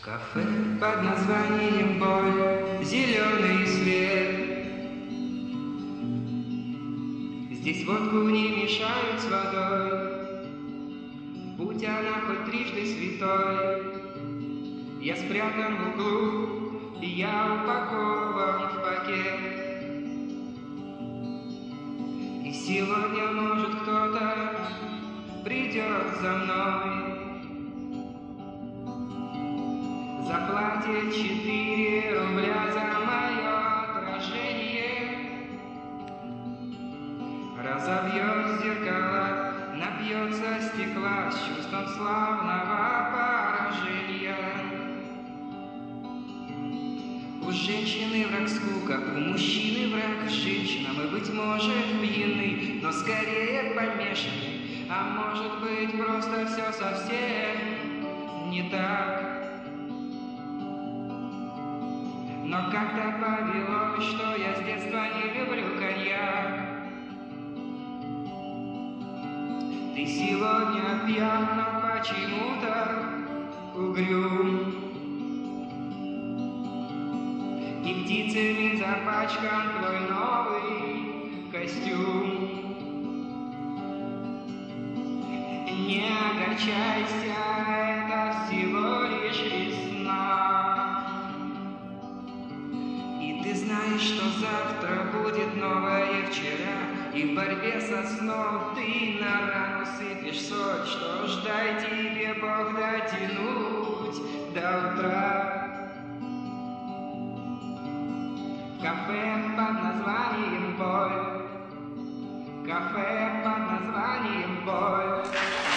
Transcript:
Кафе под названием «Боль», зеленый свет. Здесь водку не мешают с водой, будь она хоть трижды святой. Я спрятан в углу, и я упакован в пакет. И сегодня, может, кто-то придет за мной, заплатит 4 рубля за мое отражение, разобьет зеркала, напьется стекла с чувством славного поражения. У женщины враг скука, у мужчины враг женщина. Мы, быть может, пьяны, но скорее помешаны, а может быть, просто все совсем не так. Но как-то повелось, что я с детства не люблю коньяк. Ты сегодня пьян, но почему-то угрюм, и птицами запачкан твой новый костюм. Не огорчайся, это всего лишь весна. И ты знаешь, что завтра будет новое вчера, и в борьбе со сном ты на рану сыпешь соль. Что ж, дай тебе Бог дотянуть до утра. Кафе под названием «Боль», кафе под названием «Боль».